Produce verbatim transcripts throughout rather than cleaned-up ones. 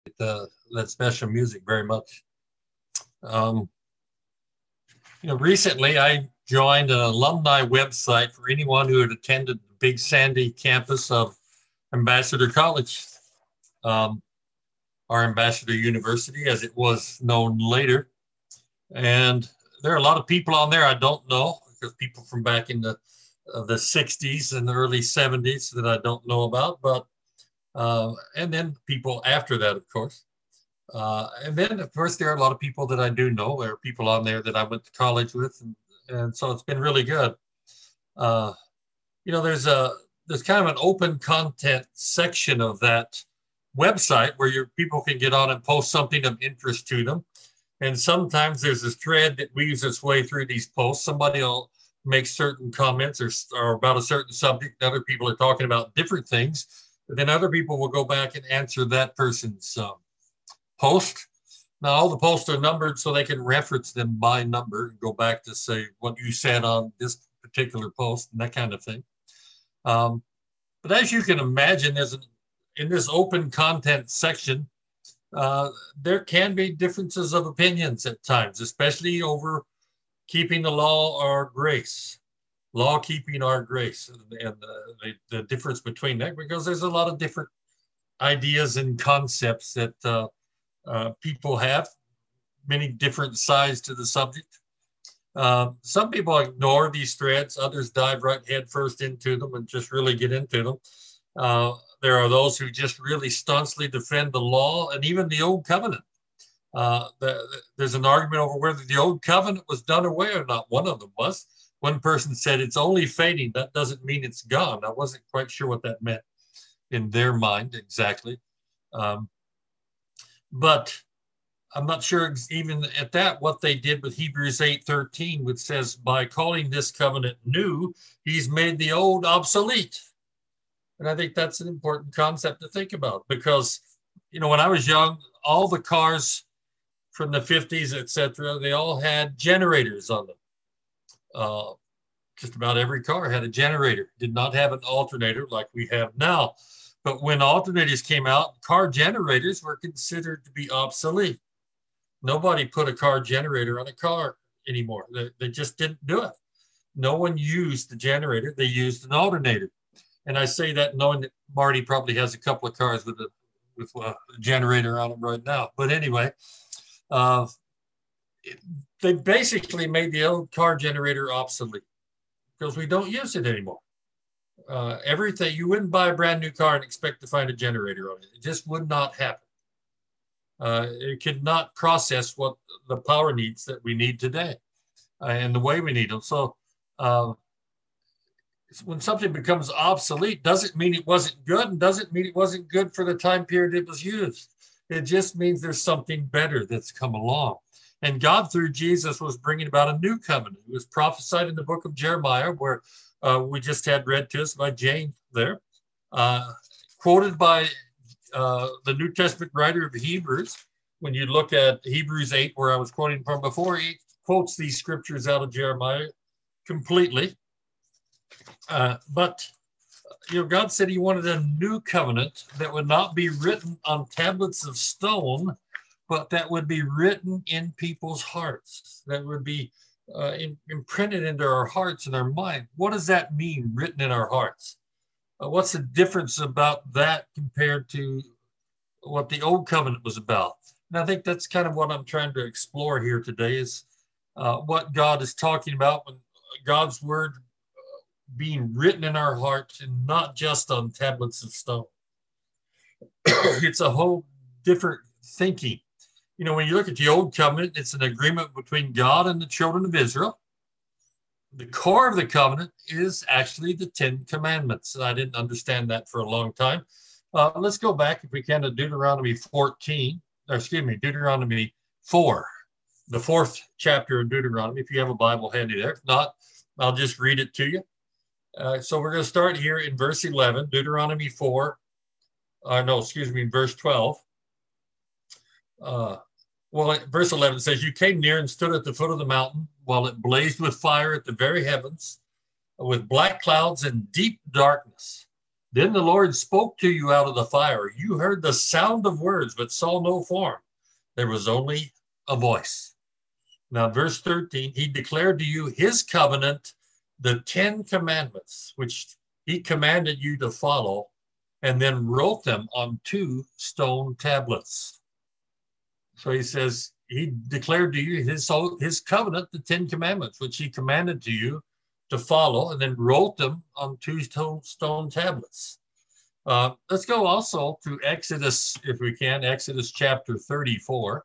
uh, that special music very much. Um, you know, recently I joined an alumni website for anyone who had attended the Big Sandy campus of Ambassador College, um, or Ambassador University, as it was known later. And there are a lot of people on there I don't know, because people from back in the uh, the sixties and the early seventies that I don't know about, but uh, and then people after that, of course. Uh, and then, of course, there are a lot of people that I do know. There are people on there that I went to college with, and, and so it's been really good. Uh, you know, there's a there's kind of an open content section of that website where your people can get on and post something of interest to them. And sometimes there's this thread that weaves its way through these posts. Somebody will make certain comments or, or about a certain subject. Other people are talking about different things. But then other people will go back and answer that person's um, post. Now, all the posts are numbered so they can reference them by number and go back to say what you said on this particular post and that kind of thing. Um, but as you can imagine, there's an, in this open content section, uh, there can be differences of opinions at times, especially over keeping the law or grace, law keeping or grace, and, and uh, the, the difference between that, because there's a lot of different ideas and concepts that uh, uh, people have, many different sides to the subject. Uh, some people ignore these threads, others dive right headfirst into them and just really get into them. Uh, there are those who just really staunchly defend the law and even the old covenant. Uh, the, there's an argument over whether the old covenant was done away or not. One of them was. One person said it's only fading. That doesn't mean it's gone. I wasn't quite sure what that meant in their mind exactly. Um, but I'm not sure even at that what they did with Hebrews eight thirteen, which says, by calling this covenant new, he's made the old obsolete. And I think that's an important concept to think about because, you know, when I was young, all the cars from the fifties, et cetera, they all had generators on them. Uh, just about every car had a generator, did not have an alternator like we have now. But when alternators came out, car generators were considered to be obsolete. Nobody put a car generator on a car anymore. They, they just didn't do it. No one used the generator. They used an alternator. And I say that knowing that Marty probably has a couple of cars with a, with a generator on them right now. But anyway, uh, it, they basically made the old car generator obsolete because we don't use it anymore. Uh, everything, you wouldn't buy a brand new car and expect to find a generator on it. It just would not happen. Uh, it could not process what the power needs that we need today uh, and the way we need them. So uh, when something becomes obsolete, doesn't mean it wasn't good and doesn't mean it wasn't good for the time period it was used. It just means there's something better that's come along. And God, through Jesus, was bringing about a new covenant. It was prophesied in the book of Jeremiah, where uh, we just had read to us by Jane there, uh, quoted by uh, the New Testament writer of Hebrews. When you look at Hebrews eight, where I was quoting from before, he quotes these scriptures out of Jeremiah completely. Uh, but, you know, God said he wanted a new covenant that would not be written on tablets of stone, but that would be written in people's hearts, that would be uh, in, imprinted into our hearts and our mind. What does that mean, written in our hearts? Uh, what's the difference about that compared to what the old covenant was about? And I think that's kind of what I'm trying to explore here today is uh, what God is talking about when God's word being written in our hearts and not just on tablets of stone. It's a whole different thinking. You know, when you look at the old covenant, it's an agreement between God and the children of Israel. The core of the covenant is actually the Ten Commandments. And I didn't understand that for a long time. Uh, let's go back, if we can, to Deuteronomy fourteen, or excuse me, Deuteronomy four, the fourth chapter of Deuteronomy, if you have a Bible handy there. If not, I'll just read it to you. Uh, so we're going to start here in verse eleven, Deuteronomy four. Uh, no, excuse me, verse twelve. Uh, well, verse eleven says, you came near and stood at the foot of the mountain while it blazed with fire at the very heavens, with black clouds and deep darkness. Then the Lord spoke to you out of the fire. You heard the sound of words, but saw no form. There was only a voice. Now, verse thirteen, he declared to you his covenant, the Ten Commandments, which he commanded you to follow, and then wrote them on two stone tablets. So he says, he declared to you his, his covenant, the Ten Commandments, which he commanded to you to follow, and then wrote them on two stone, stone tablets. Uh, let's go also to Exodus, if we can, Exodus chapter thirty-four.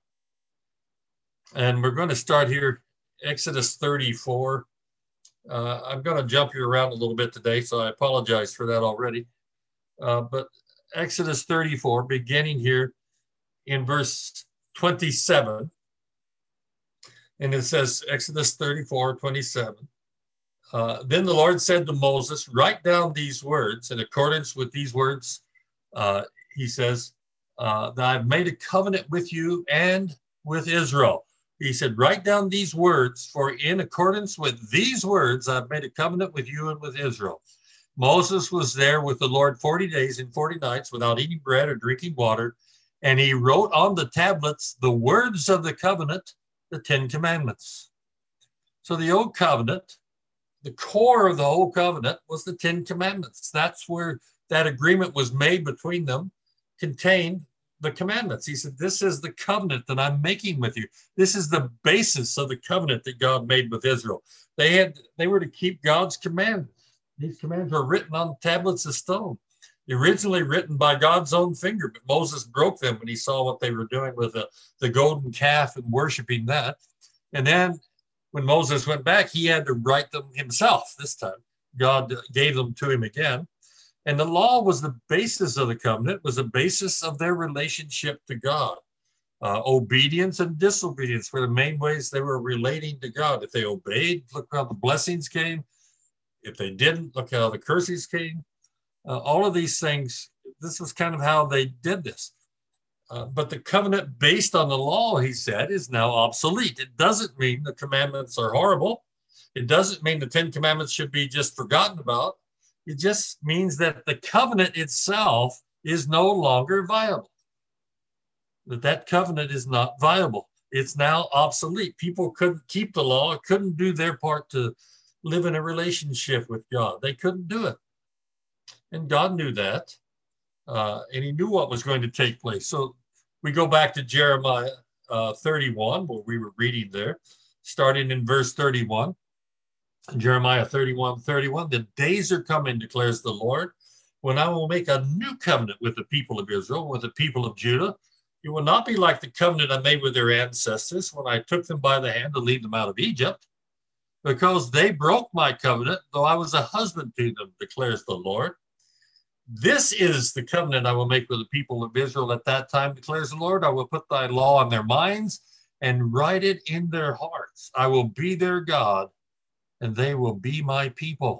And we're going to start here, Exodus thirty-four. Uh, I'm going to jump you around a little bit today, so I apologize for that already. Uh, but Exodus thirty-four, beginning here in verse twenty-seven. And it says, Exodus thirty-four, twenty-seven. Uh, then the Lord said to Moses, write down these words. In accordance with these words, uh, he says, uh, that I've made a covenant with you and with Israel. He said, write down these words, for in accordance with these words, I've made a covenant with you and with Israel. Moses was there with the Lord forty days and forty nights without eating bread or drinking water. And he wrote on the tablets the words of the covenant, the Ten Commandments. So the old covenant, the core of the whole covenant was the Ten Commandments. That's where that agreement was made between them, contained the commandments. He said, this is the covenant that I'm making with you. This is the basis of the covenant that God made with Israel. They had, they were to keep God's commandments. These commands were written on tablets of stone, originally written by God's own finger, but Moses broke them when he saw what they were doing with the, the golden calf and worshiping that. And then when Moses went back, he had to write them himself this time. God gave them to him again. And the law was the basis of the covenant, was the basis of their relationship to God. Uh, obedience and disobedience were the main ways they were relating to God. If they obeyed, look how the blessings came. If they didn't, look how the curses came. Uh, all of these things, this was kind of how they did this. Uh, but the covenant based on the law, he said, is now obsolete. It doesn't mean the commandments are horrible. It doesn't mean the Ten Commandments should be just forgotten about. It just means that the covenant itself is no longer viable. That that covenant is not viable. It's now obsolete. People couldn't keep the law, couldn't do their part to live in a relationship with God. They couldn't do it. And God knew that. Uh, and he knew what was going to take place. So we go back to Jeremiah uh, thirty-one, where we were reading there, starting in verse thirty-one. Jeremiah thirty-one, thirty-one, the days are coming, declares the Lord, when I will make a new covenant with the people of Israel, with the people of Judah. It will not be like the covenant I made with their ancestors when I took them by the hand to lead them out of Egypt, because they broke my covenant, though I was a husband to them, declares the Lord. This is the covenant I will make with the people of Israel at that time, declares the Lord. I will put thy law on their minds and write it in their hearts. I will be their God, and they will be my people.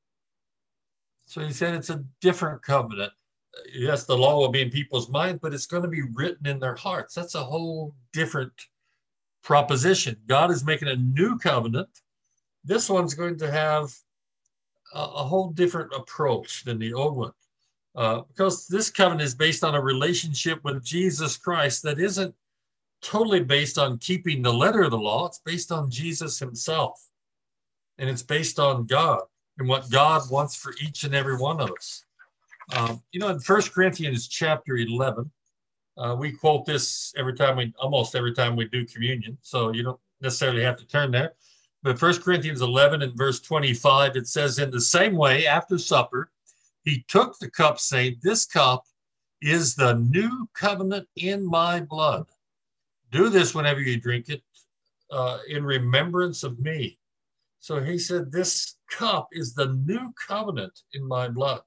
So he said it's a different covenant. Yes, the law will be in people's minds, but it's going to be written in their hearts. That's a whole different proposition. God is making a new covenant. This one's going to have a, a whole different approach than the old one. Uh, because this covenant is based on a relationship with Jesus Christ that isn't totally based on keeping the letter of the law. It's based on Jesus himself. And it's based on God and what God wants for each and every one of us. Um, you know, in First Corinthians chapter eleven, uh, we quote this every time we, almost every time we do communion. So you don't necessarily have to turn there. But First Corinthians eleven and verse twenty-five, it says, in the same way, after supper, he took the cup, saying, this cup is the new covenant in my blood. Do this whenever you drink it uh, in remembrance of me. So he said, this cup is the new covenant in my blood.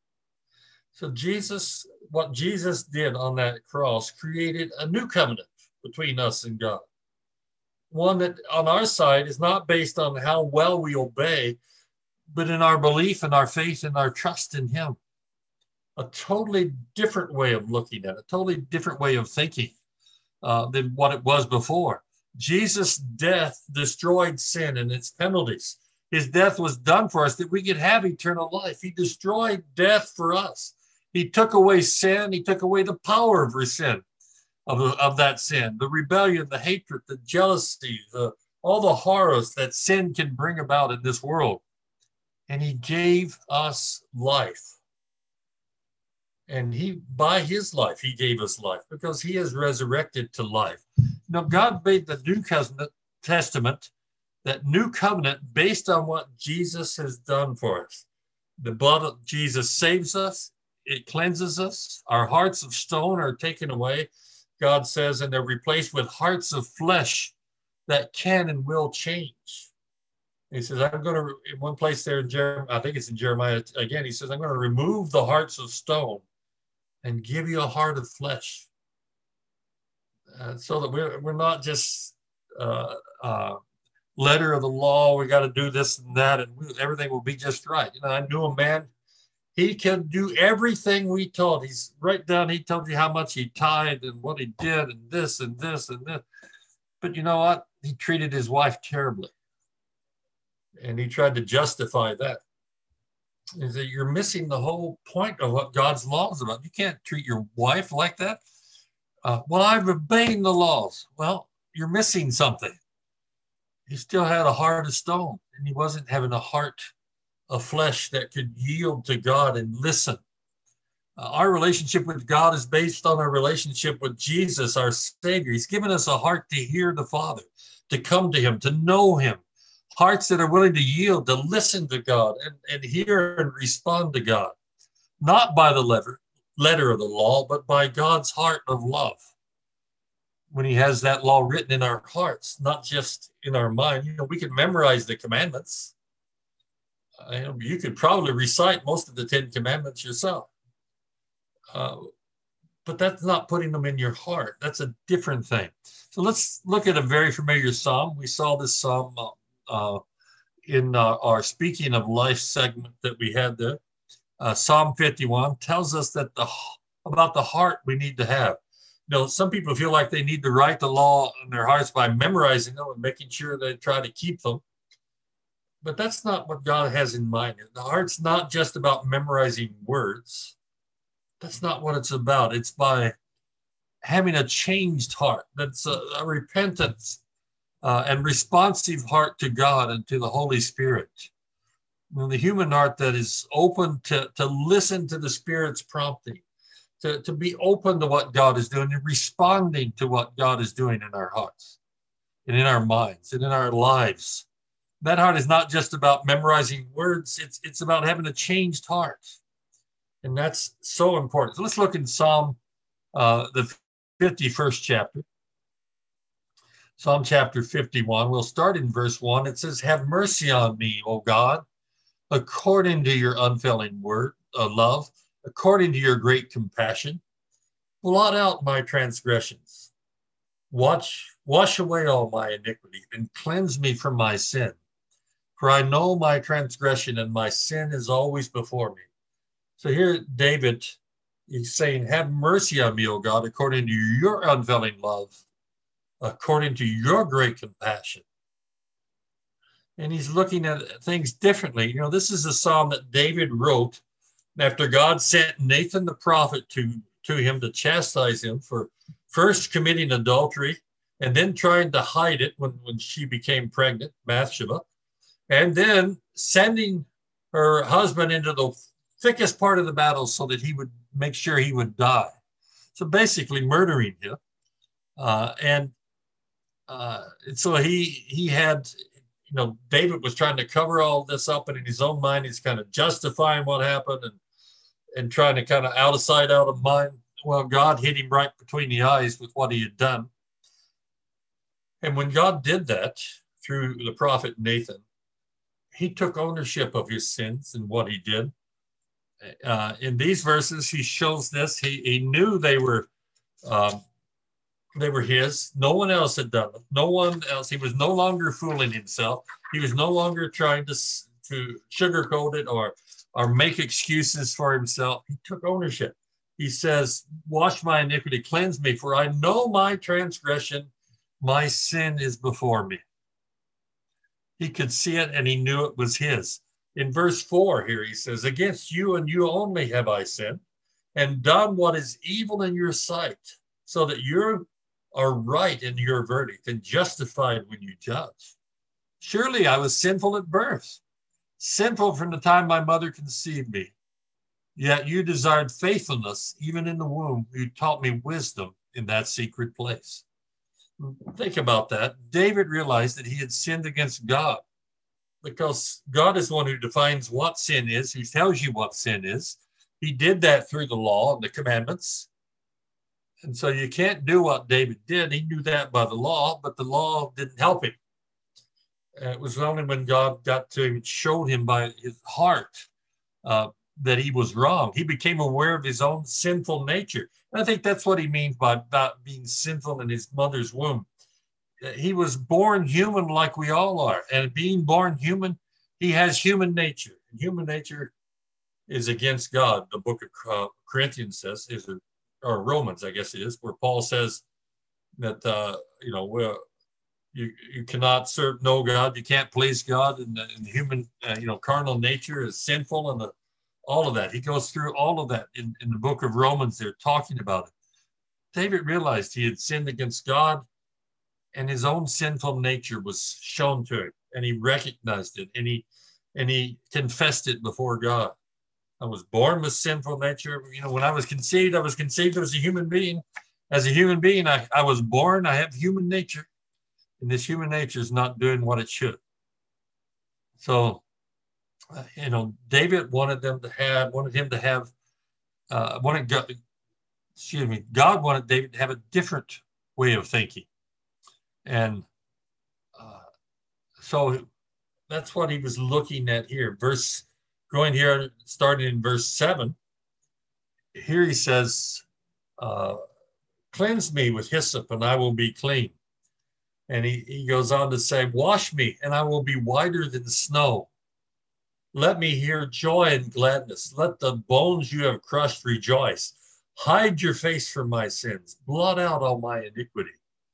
So Jesus, what Jesus did on that cross created a new covenant between us and God. One that on our side is not based on how well we obey, but in our belief and our faith and our trust in him. A totally different way of looking at it, a totally different way of thinking uh, than what it was before. Jesus' death destroyed sin and its penalties. His death was done for us that we could have eternal life. He destroyed death for us. He took away sin. He took away the power of sin, of, of that sin, the rebellion, the hatred, the jealousy, the, all the horrors that sin can bring about in this world. And he gave us life. And he, by his life, he gave us life because he is resurrected to life. Now, God made the New Testament, that new covenant, based on what Jesus has done for us. The blood of Jesus saves us. It cleanses us. Our hearts of stone are taken away, God says, and they're replaced with hearts of flesh that can and will change. He says, I'm going to, in one place there in Jeremiah, I think it's in Jeremiah again, he says, I'm going to remove the hearts of stone and give you a heart of flesh. Uh, so that we're, we're not just uh, uh, letter of the law, we got to do this and that, and we, everything will be just right. You know, I knew a man, he can do everything we taught. He's right down, he told you how much he tithed and what he did and this and this and this. But you know what? He treated his wife terribly. And he tried to justify that. Is that you're missing the whole point of what God's law is about. You can't treat your wife like that. Uh, well, I'm obeying the laws. Well, you're missing something. He still had a heart of stone, and he wasn't having a heart of flesh that could yield to God and listen. Uh, our relationship with God is based on our relationship with Jesus, our Savior. He's given us a heart to hear the Father, to come to him, to know him. Hearts that are willing to yield, to listen to God and, and hear and respond to God, not by the letter, letter of the law, but by God's heart of love. When he has that law written in our hearts, not just in our mind. You know, we can memorize the commandments. Uh, you could probably recite most of the Ten Commandments yourself. Uh, but that's not putting them in your heart. That's a different thing. So let's look at a very familiar psalm. We saw this psalm uh, Uh, in uh, our Speaking of Life segment that we had there. Uh, Psalm fifty-one tells us that the about the heart we need to have. You know, some people feel like they need to write the law in their hearts by memorizing them and making sure they try to keep them. But that's not what God has in mind. The heart's not just about memorizing words. That's not what it's about. It's by having a changed heart. That's a, a repentance Uh, and responsive heart to God and to the Holy Spirit. You know, the human heart that is open to, to listen to the Spirit's prompting, to, to be open to what God is doing and responding to what God is doing in our hearts and in our minds and in our lives. That heart is not just about memorizing words. It's, it's about having a changed heart. And that's so important. So let's look in Psalm, uh, the fifty-first chapter. Psalm chapter fifty-one, we'll start in verse one. It says, have mercy on me, O God, according to your unfailing word, uh, love, according to your great compassion. Blot out my transgressions. Watch, wash away all my iniquity and cleanse me from my sin. For I know my transgression and my sin is always before me. So here David is saying, have mercy on me, O God, according to your unfailing love, according to your great compassion. And he's looking at things differently. You know, this is a psalm that David wrote after God sent Nathan the prophet to, to him to chastise him for first committing adultery and then trying to hide it when, when she became pregnant, Bathsheba, and then sending her husband into the thickest part of the battle so that he would make sure he would die. So basically murdering him. Uh, and Uh, and so he he had, you know, David was trying to cover all this up, and in his own mind, he's kind of justifying what happened and and trying to kind of out of sight, out of mind. Well, God hit him right between the eyes with what he had done. And when God did that through the prophet Nathan, he took ownership of his sins and what he did. Uh, in these verses, he shows this. He, he knew they were um, They were his. No one else had done them. No one else. He was no longer fooling himself. He was no longer trying to, to sugarcoat it or, or make excuses for himself. He took ownership. He says, wash my iniquity, cleanse me, for I know my transgression, my sin is before me. He could see it and he knew it was his. In verse four here, he says, against you and you only have I sinned and done what is evil in your sight, so that you are right in your verdict and justified when you judge. Surely I was sinful at birth, sinful from the time my mother conceived me. Yet you desired faithfulness even in the womb. You taught me wisdom in that secret place. Think about that. David realized that he had sinned against God, because God is the one who defines what sin is. He tells you what sin is. He did that through the law and the commandments. And so you can't do what David did. He knew that by the law, but the law didn't help him. Uh, it was only when God got to him and showed him by his heart uh, that he was wrong. He became aware of his own sinful nature. And I think that's what he means by, by being sinful in his mother's womb. He was born human like we all are. And being born human, he has human nature. And human nature is against God. The book of uh, Corinthians says, is a, or Romans, I guess it is, where Paul says that, uh, you know, well, you, you cannot serve no God. You can't please God. And the, and the human, uh, you know, carnal nature is sinful, and the, all of that. He goes through all of that in, in the book of Romans. They're talking about it. David realized he had sinned against God, and his own sinful nature was shown to him, and he recognized it, and he and he confessed it before God. I was born with sinful nature. You know, when I was conceived, I was conceived as a human being. As a human being, I, I was born, I have human nature, and this human nature is not doing what it should. So, uh, you know, David wanted them to have, wanted him to have, uh, wanted God, excuse me, God wanted David to have a different way of thinking. And uh, so that's what he was looking at here. Verse, going here, starting in verse seven, here he says, uh, cleanse me with hyssop and I will be clean. And he, he goes on to say, wash me and I will be whiter than snow. Let me hear joy and gladness. Let the bones you have crushed rejoice. Hide your face from my sins. Blot out all my iniquity.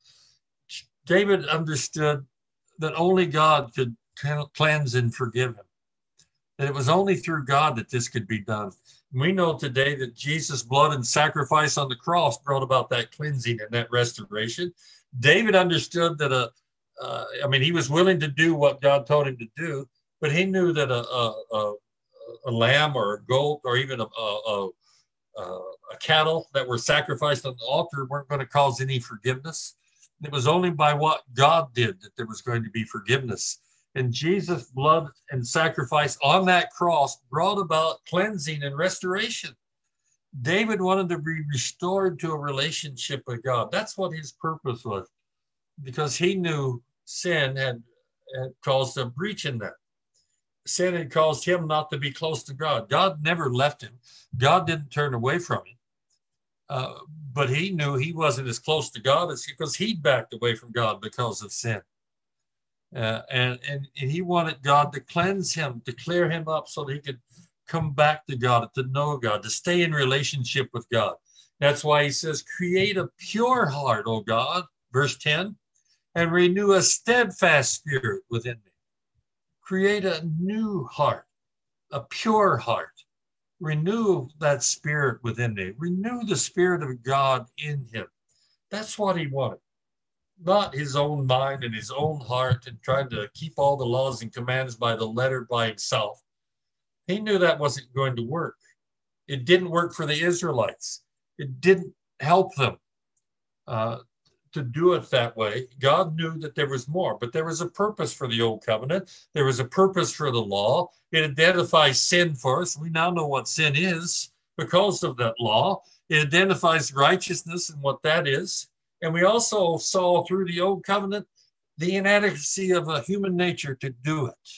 David understood that only God could cleanse and forgive him. That it was only through God that this could be done. We know today that Jesus' blood and sacrifice on the cross brought about that cleansing and that restoration. David understood that, a, uh, I mean, he was willing to do what God told him to do, but he knew that a, a, a, a lamb or a goat or even a, a, a, a cattle that were sacrificed on the altar weren't going to cause any forgiveness. It was only by what God did that there was going to be forgiveness. And Jesus' blood and sacrifice on that cross brought about cleansing and restoration. David wanted to be restored to a relationship with God. That's what his purpose was, because he knew sin had, had caused a breach in that. Sin had caused him not to be close to God. God never left him. God didn't turn away from him. Uh, but he knew he wasn't as close to God as because he'd backed away from God because of sin. Uh, and, and, and he wanted God to cleanse him, to clear him up so that he could come back to God, to know God, to stay in relationship with God. That's why he says, create a pure heart, O God, verse ten, and renew a steadfast spirit within me. Create a new heart, a pure heart. Renew that spirit within me. Renew the spirit of God in him. That's what he wanted. Not his own mind and his own heart and trying to keep all the laws and commands by the letter by himself. He knew that wasn't going to work. It didn't work for the Israelites. It didn't help them uh, to do it that way. God knew that there was more, but there was a purpose for the old covenant. There was a purpose for the law. It identifies sin for us. We now know what sin is because of that law. It identifies righteousness and what that is. And we also saw through the old covenant the inadequacy of a human nature to do it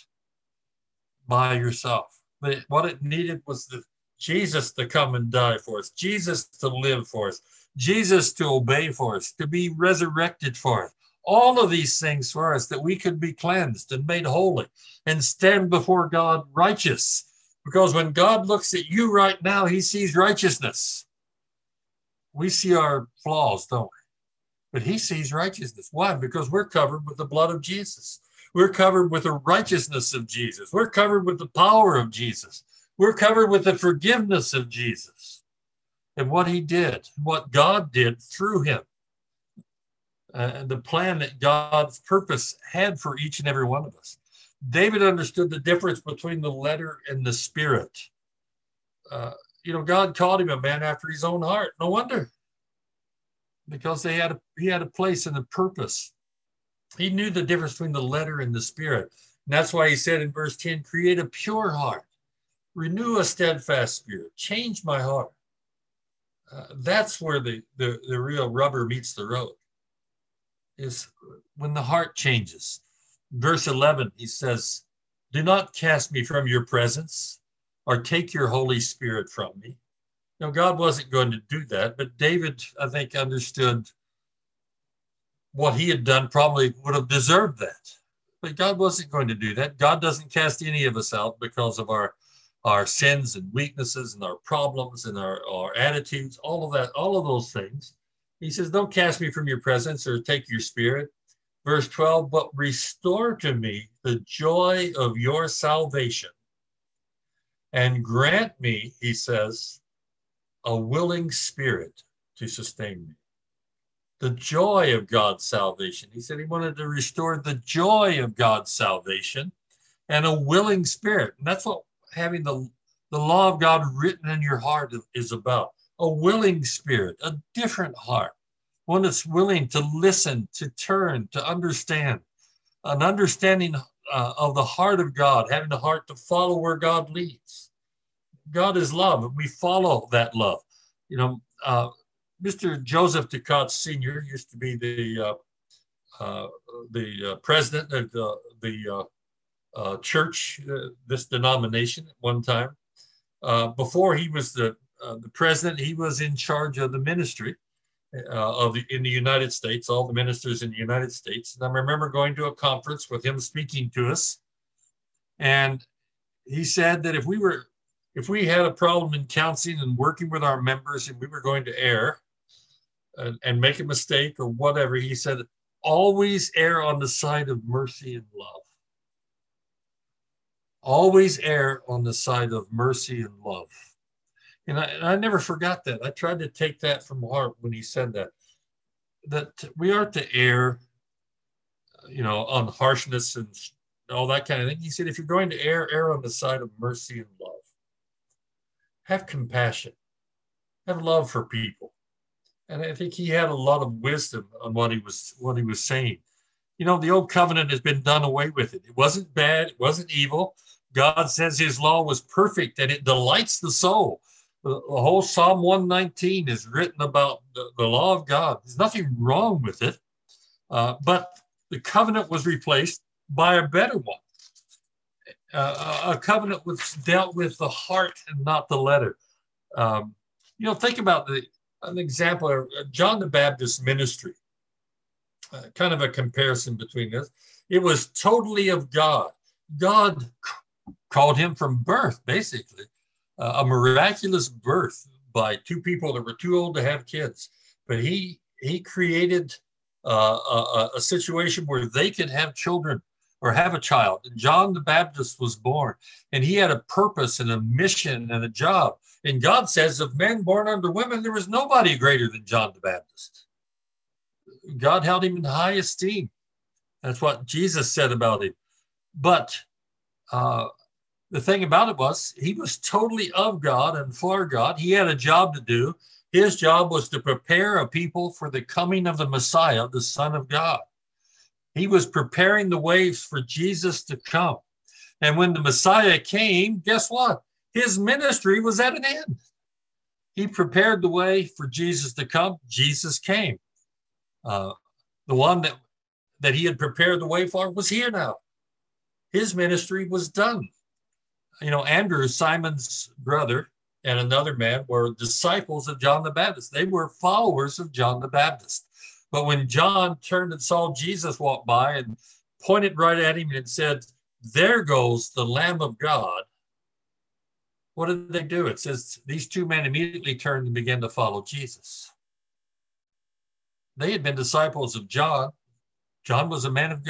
by yourself. But what it needed was the Jesus to come and die for us, Jesus to live for us, Jesus to obey for us, to be resurrected for us. All of these things for us that we could be cleansed and made holy and stand before God righteous. Because when God looks at you right now, he sees righteousness. We see our flaws, don't we? But he sees righteousness. Why? Because we're covered with the blood of Jesus. We're covered with the righteousness of Jesus. We're covered with the power of Jesus. We're covered with the forgiveness of Jesus and what he did, what God did through him. Uh, the plan that God's purpose had for each and every one of us. David understood the difference between the letter and the spirit. Uh, you know, God called him a man after his own heart. No wonder, because they had a, he had a place and a purpose. He knew the difference between the letter and the spirit. And that's why he said in verse ten, create a pure heart, renew a steadfast spirit, change my heart. Uh, that's where the, the, the real rubber meets the road, is when the heart changes. Verse eleven, he says, do not cast me from your presence or take your Holy Spirit from me. Now, God wasn't going to do that, but David, I think, understood what he had done probably would have deserved that. But God wasn't going to do that. God doesn't cast any of us out because of our, our sins and weaknesses and our problems and our, our attitudes, all of that, all of those things. He says, don't cast me from your presence or take your spirit. Verse twelve, but restore to me the joy of your salvation and grant me, he says, a willing spirit to sustain me. The joy of God's salvation. He said he wanted to restore the joy of God's salvation and a willing spirit. And that's what having the, the law of God written in your heart is about. A willing spirit, a different heart. One that's willing to listen, to turn, to understand, an understanding uh, of the heart of God, having the heart to follow where God leads. God is love, and we follow that love. You know, uh, Mister Joseph Ducat Senior used to be the uh, uh, the uh, president of the, the uh, uh, church, uh, this denomination at one time. Uh, before he was the uh, the president, he was in charge of the ministry. Uh, of the, in the United States, all the ministers in the United States. And I remember going to a conference with him speaking to us. And he said that if we were, if we had a problem in counseling and working with our members and we were going to err and, and make a mistake or whatever, he said, always err on the side of mercy and love. Always err on the side of mercy and love. And I, and I never forgot that. I tried to take that from heart when he said that, that we are to err, you know, on harshness and all that kind of thing. He said, if you're going to err, err on the side of mercy and love. Have compassion. Have love for people. And I think he had a lot of wisdom on what he was, what he was saying. You know, the old covenant has been done away with it. It wasn't bad. It wasn't evil. God says his law was perfect and it delights the soul. The, the whole Psalm one nineteen is written about the, the law of God. There's nothing wrong with it, uh, but the covenant was replaced by a better one. Uh, a covenant which dealt with the heart and not the letter. Um, you know, think about the an example of John the Baptist's ministry. Uh, kind of a comparison between this. It was totally of God. God c- called him from birth, basically. Uh, a miraculous birth by two people that were too old to have kids. But he he created uh, a, a situation where they could have children or have a child. And John the Baptist was born, and he had a purpose and a mission and a job. And God says of men born under women, there was nobody greater than John the Baptist. God held him in high esteem. That's what Jesus said about him. But uh, the thing about it was he was totally of God and for God. He had a job to do. His job was to prepare a people for the coming of the Messiah, the Son of God. He was preparing the way for Jesus to come. And when the Messiah came, guess what? His ministry was at an end. He prepared the way for Jesus to come. Jesus came. Uh, the one that, that he had prepared the way for was here now. His ministry was done. You know, Andrew, Simon's brother, and another man were disciples of John the Baptist. They were followers of John the Baptist. But when John turned and saw Jesus walk by and pointed right at him and said, there goes the Lamb of God, what did they do? It says these two men immediately turned and began to follow Jesus. They had been disciples of John. John was a man of God.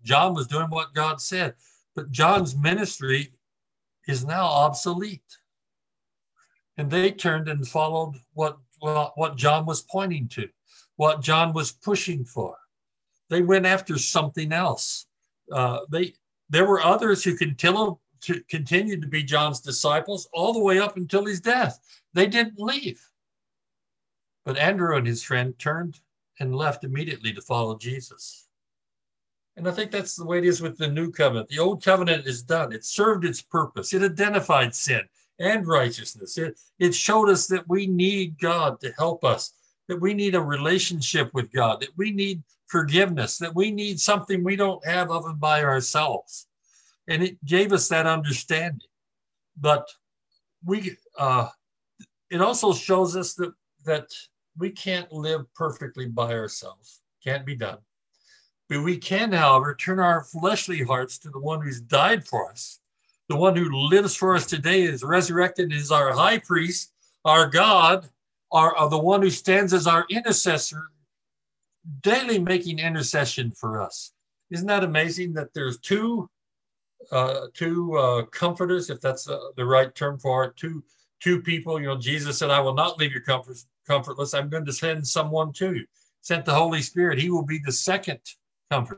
John was doing what God said, but John's ministry is now obsolete. And they turned and followed what, well, what John was pointing to, what John was pushing for. They went after something else. Uh, they there were others who continue to continue to be John's disciples all the way up until his death. They didn't leave. But Andrew and his friend turned and left immediately to follow Jesus. And I think that's the way it is with the new covenant. The old covenant is done. It served its purpose. It identified sin and righteousness. It, it showed us that we need God to help us, that we need a relationship with God, that we need forgiveness, that we need something we don't have of and by ourselves. And it gave us that understanding. But we, uh, it also shows us that, that we can't live perfectly by ourselves. Can't be done. But we can, however, turn our fleshly hearts to the one who's died for us. The one who lives for us today is resurrected, is our high priest, our God, our, our the one who stands as our intercessor, daily making intercession for us. Isn't that amazing that there's two uh, two uh, comforters, if that's uh, the right term for it, two two people. You know, Jesus said, "I will not leave you comfort, comfortless. I'm going to send someone to you." Sent the Holy Spirit. He will be the second comforter.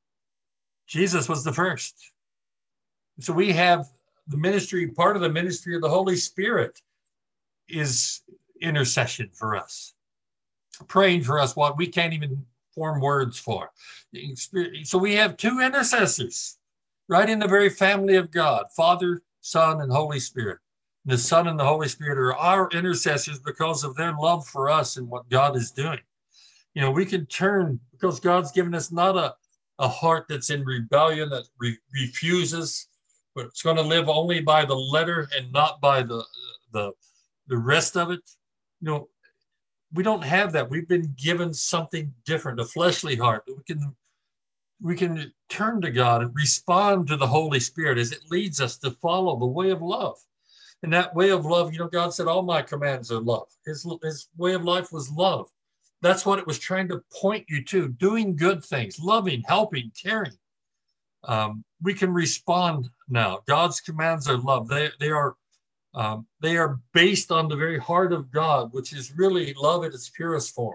Jesus was the first. So we have the ministry, part of the ministry of the Holy Spirit is intercession for us, praying for us what we can't even form words for. So we have two intercessors right in the very family of God, Father, Son, and Holy Spirit. And the Son and the Holy Spirit are our intercessors because of their love for us and what God is doing. You know, we can turn, because God's given us not a, a heart that's in rebellion, that re- refuses, but it's going to live only by the letter and not by the, the, the rest of it. You know, we don't have that. We've been given something different, a fleshly heart that we can, we can turn to God and respond to the Holy Spirit as it leads us to follow the way of love. And that way of love, you know, God said, all my commands are love. His, his way of life was love. That's what it was trying to point you to, doing good things, loving, helping, caring. Um, we can respond now. God's commands are love. They, they are um, they are based on the very heart of God, which is really love at its purest form.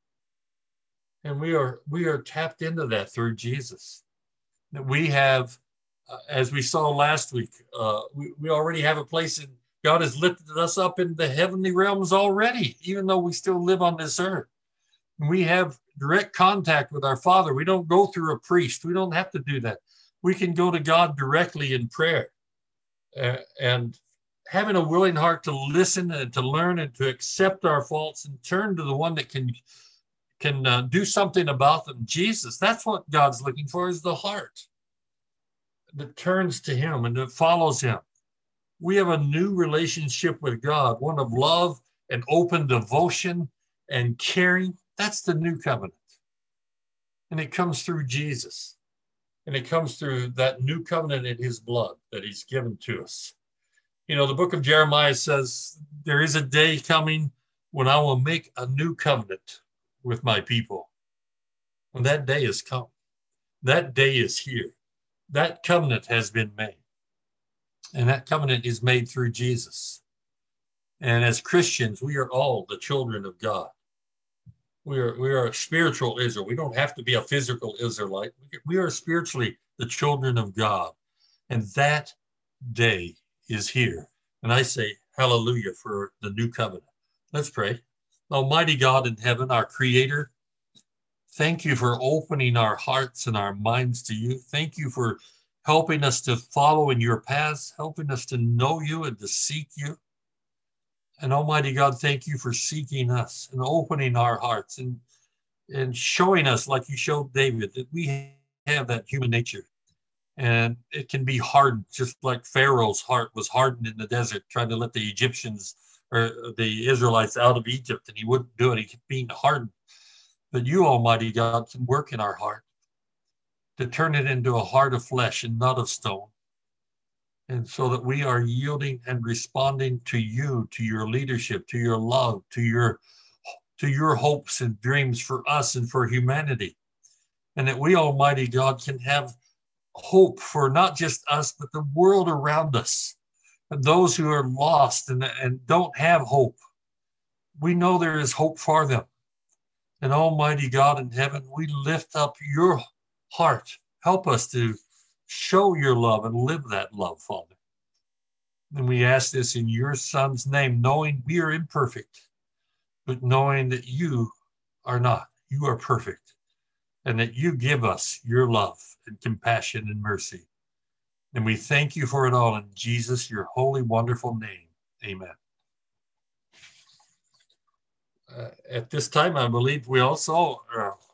And we are we are tapped into that through Jesus. We have, uh, as we saw last week, uh, we, we already have a place in, God has lifted us up in the heavenly realms already, even though we still live on this earth. We have direct contact with our Father. We don't go through a priest. We don't have to do that. We can go to God directly in prayer. Uh, and having a willing heart to listen and to learn and to accept our faults and turn to the one that can, can uh, do something about them, Jesus. That's what God's looking for, is the heart that turns to him and that follows him. We have a new relationship with God, one of love and open devotion and caring. That's the new covenant. And it comes through Jesus. And it comes through that new covenant in his blood that he's given to us. You know, the book of Jeremiah says, there is a day coming when I will make a new covenant with my people. When that day has come, that day is here. That covenant has been made. And that covenant is made through Jesus. And as Christians, we are all the children of God. We are, we are a spiritual Israel. We don't have to be a physical Israelite. We are spiritually the children of God. And that day is here. And I say, hallelujah for the new covenant. Let's pray. Almighty God in heaven, our creator, thank you for opening our hearts and our minds to you. Thank you for helping us to follow in your paths, helping us to know you and to seek you. And Almighty God, thank you for seeking us and opening our hearts and, and showing us, like you showed David, that we have that human nature. And it can be hardened, just like Pharaoh's heart was hardened in the desert, trying to let the Egyptians or the Israelites out of Egypt, and he wouldn't do it. He kept being hardened. But you, Almighty God, can work in our heart to turn it into a heart of flesh and not of stone. And so that we are yielding and responding to you, to your leadership, to your love, to your, to your hopes and dreams for us and for humanity. and that we, Almighty God, can have hope for not just us, but the world around us, and those who are lost and, and don't have hope. We know there is hope for them. And Almighty God in heaven, we lift up your heart. Help us to show your love and live that love, Father. And we ask this in your Son's name, knowing we are imperfect, but knowing that you are not. You are perfect, and that you give us your love and compassion and mercy. And we thank you for it all in Jesus, your holy, wonderful name. Amen. Uh, at this time, I believe we also uh,